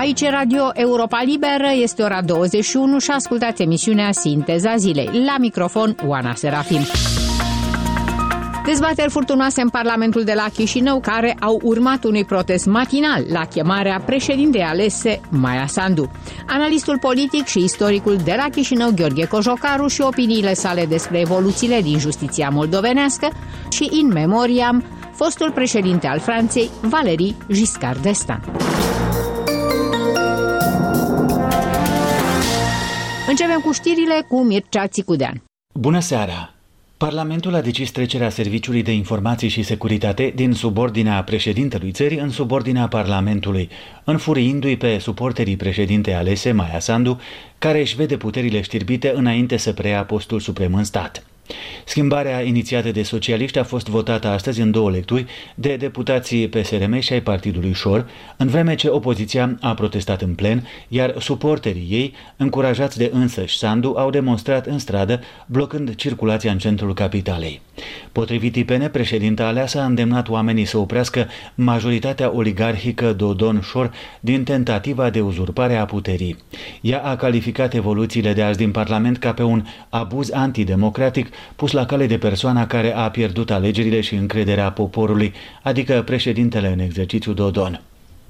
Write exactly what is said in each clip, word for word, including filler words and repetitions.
Aici e Radio Europa Liberă, este ora douăzeci și unu și ascultați emisiunea Sinteza Zilei. La microfon, Oana Serafim. Dezbateri furtunoase în Parlamentul de la Chișinău, care au urmat unui protest matinal la chemarea președintei alese, Maia Sandu. Analistul politic și istoricul de la Chișinău, Gheorghe Cojocaru, și opiniile sale despre evoluțiile din justiția moldovenească și, in memoriam, fostul președinte al Franței, Valéry Giscard d'Estaing. Începem cu știrile cu Mircea Țicudean. Bună seara! Parlamentul a decis trecerea Serviciului de Informații și Securitate din subordinea președintelui țării în subordinea Parlamentului, înfuriindu-i pe suporterii președintei alese, Maia Sandu, care își vede puterile știrbite înainte să preia postul suprem în stat. Schimbarea inițiată de socialiști a fost votată astăzi în două lecturi de deputații P S R M și ai partidului Șor, în vreme ce opoziția a protestat în plen, iar suporterii ei, încurajați de însăși Sandu, au demonstrat în stradă, blocând circulația în centrul capitalei. Potrivit I P N, președinta aleasă a îndemnat oamenii să oprească majoritatea oligarhică Dodon-Șor din tentativa de uzurpare a puterii. Ea a calificat evoluțiile de azi din Parlament ca pe un abuz antidemocratic pus la cale de persoana care a pierdut alegerile și încrederea poporului, adică președintele în exercițiu Dodon.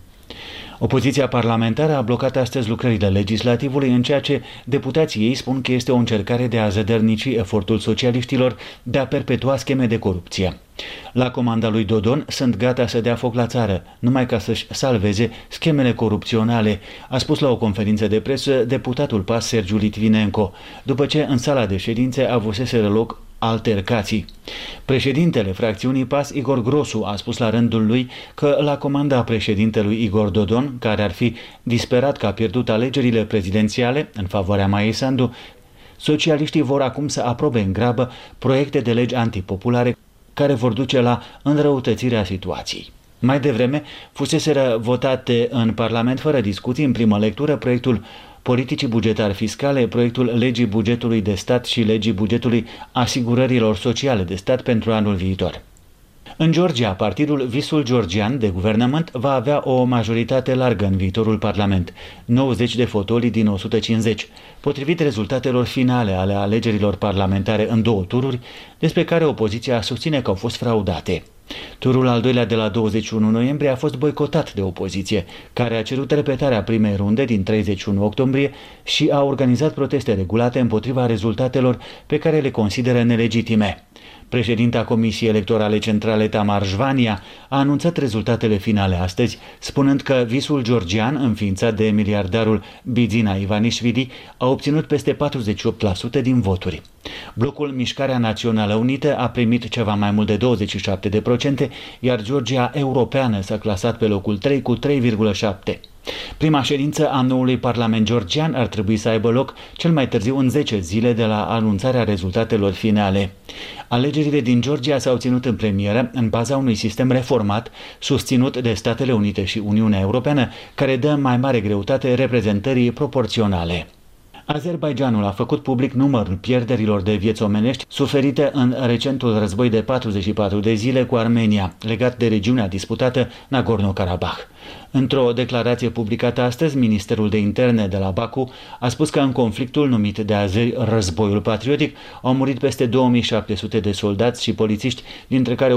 Opoziția parlamentară a blocat astăzi lucrările legislativului, în ceea ce deputații ei spun că este o încercare de a zădărnici efortul socialiștilor de a perpetua scheme de corupție. La comanda lui Dodon sunt gata să dea foc la țară, numai ca să-și salveze schemele corupționale, a spus la o conferință de presă deputatul P A S Sergiu Litvinenko, după ce în sala de ședințe avuseseră loc altercații. Președintele fracțiunii P A S, Igor Grosu, a spus la rândul lui că la comanda președintelui Igor Dodon, care ar fi disperat că a pierdut alegerile prezidențiale în favoarea Maiei Sandu, socialiștii vor acum să aprobe în grabă proiecte de legi antipopulare care vor duce la înrăutățirea situației. Mai devreme fuseseră votate în Parlament fără discuții în primă lectură proiectul politicii bugetare fiscale, proiectul legii bugetului de stat și legii bugetului asigurărilor sociale de stat pentru anul viitor. În Georgia, partidul Visul Georgian de guvernământ va avea o majoritate largă în viitorul Parlament, nouăzeci de fotolii din o sută cincizeci, potrivit rezultatelor finale ale alegerilor parlamentare în două tururi, despre care opoziția susține că au fost fraudate. Turul al doilea de la douăzeci și unu noiembrie a fost boicotat de opoziție, care a cerut repetarea primei runde din treizeci și unu octombrie și a organizat proteste regulate împotriva rezultatelor pe care le consideră nelegitime. Președinta Comisiei Electorale Centrale, Tamar Jvania, a anunțat rezultatele finale astăzi, spunând că Visul Georgian, înființat de miliardarul Bidzina Ivanișvili, a obținut peste patruzeci și opt la sută din voturi. Blocul Mișcarea Națională Unită a primit ceva mai mult de douăzeci și șapte la sută, iar Georgia Europeană s-a clasat pe locul trei cu trei virgulă șapte la sută. Prima ședință a noului Parlament georgian ar trebui să aibă loc cel mai târziu în zece zile de la anunțarea rezultatelor finale. Alegerile din Georgia s-au ținut în premieră în baza unui sistem reformat, susținut de Statele Unite și Uniunea Europeană, care dă mai mare greutate reprezentării proporționale. Azerbaidjanul a făcut public numărul pierderilor de vieți omenești suferite în recentul război de patruzeci și patru de zile cu Armenia, legat de regiunea disputată Nagorno-Karabakh. Într-o declarație publicată astăzi, Ministerul de Interne de la Baku a spus că în conflictul numit de azeri Războiul Patriotic au murit peste două mii șapte sute de soldați și polițiști, dintre care